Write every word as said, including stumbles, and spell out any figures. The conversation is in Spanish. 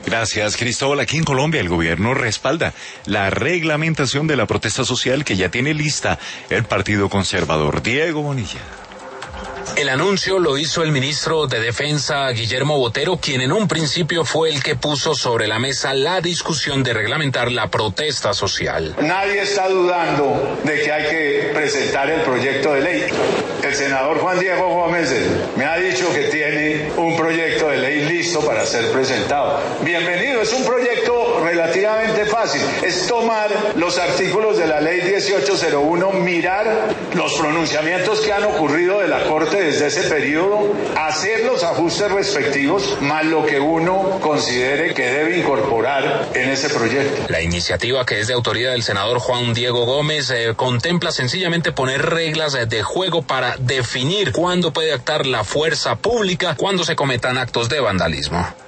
Gracias, Cristóbal. Aquí en Colombia el gobierno respalda la reglamentación de la protesta social que ya tiene lista el Partido Conservador. Diego Bonilla. El anuncio lo hizo el ministro de Defensa, Guillermo Botero, quien en un principio fue el que puso sobre la mesa la discusión de reglamentar la protesta social. Nadie está dudando de que hay que presentar el proyecto de ley. El senador Juan Diego Gómez me ha dicho que tiene un proyecto de ley listo para ser presentado. Bienvenido, es un proyecto relativamente fácil. Es tomar los artículos de la ley dieciocho cero uno, mirar los pronunciamientos que han ocurrido de la Corte desde ese periodo, hacer los ajustes respectivos, más lo que uno considere que debe incorporar en ese proyecto. La iniciativa, que es de autoría del senador Juan Diego Gómez, eh, contempla sencillamente poner reglas eh, de juego para definir cuándo puede actuar la fuerza pública cuando se cometan actos de vandalismo.